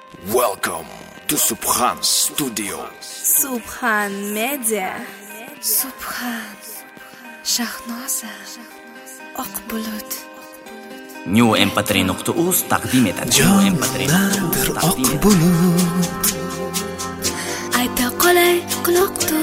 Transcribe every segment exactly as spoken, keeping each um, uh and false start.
Welcome to Subhan Studio. Subhan Media. Subhan Shahnoza Oqbulut. New M P three dot uz taqdim etadi. Jonnadir oq bulut. Ayta qolay quloqda.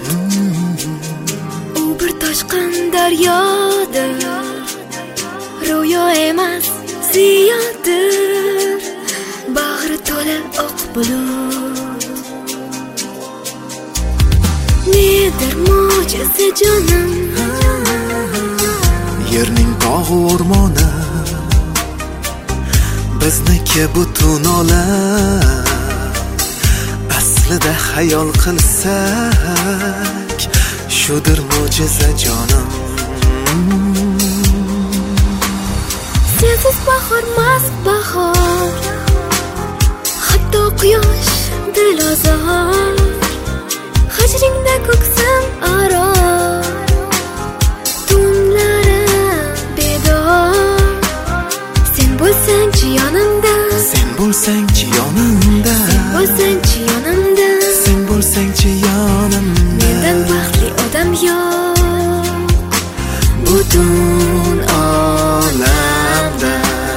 U bir toshqin daryodir. Ro'yo emas, ziyodir. Bag'ri to'la oq bulut. Nedir mo'jiza jonim? Yerning tog'i o'rmoni bizniki butun olam. Aslida xayol qilsak, shudir mo'jiza jonim. Sensiz bahor mast bahor. Hatto quyosh dilozor. Hijringda ko'ksim aro. Tunlarim bedor. Sen bo'lsang-chi yonimda. Sen bo'lsang-chi yonimda. Bo'lsang-chi yonimda. Sen bo'lsang-chi yonimda. Mendan baxtli odam yo'q. Butun olamda.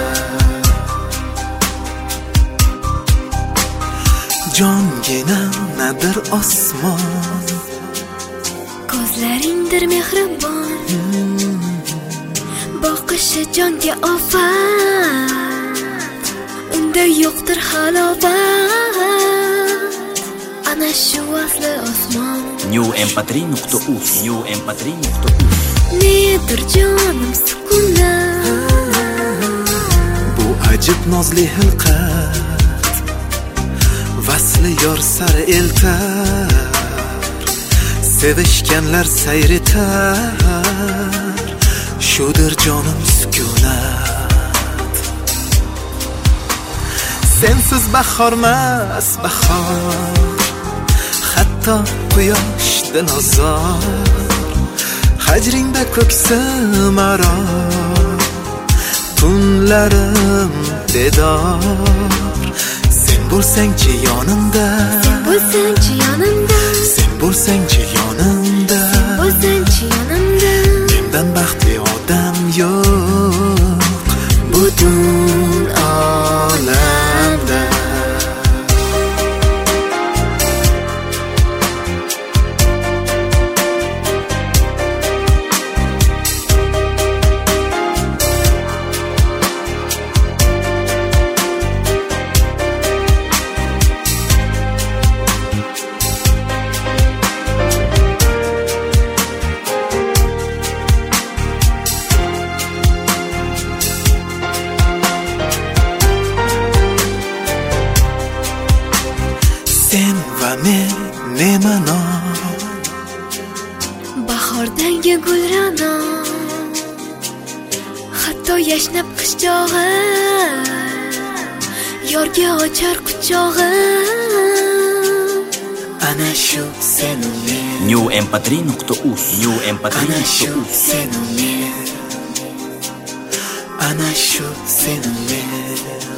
Jonginam nadir osmon. Ko'zlaringdir mehribon. Boqishi jonga ofat. Unda yo'qdir halovat. Ana shu asli osmon. New M P three dot uz. New M P three dot uz. Nedir jonim sukunat. Bu ajib nozli hilqat. Vasli yor sari eltar. Sevishganlar sayr etar. Shudir jonim sukunat. Sensiz bahormas bahor. Hatto quyosh dilozor. Hijringda ko'ksim aro. Tunlarim bedor. Sen bo'lsang-chi yonimda. Sen bo'lsang-chi yonimda. Sen bo'lsang-chi yonimda. Bo'lsang-chi yonimda. Mendan baxtli odam yo'q. Butun olamda. Sen va men nemano. Bahordagi gulrano. Hatto yashnab qish chog'i. Yorga ochar quchog'i. Ana shu sen u men. New M P three dot uz. New M P three Ana dot shu uz. sen u men. Ana shu sen u men.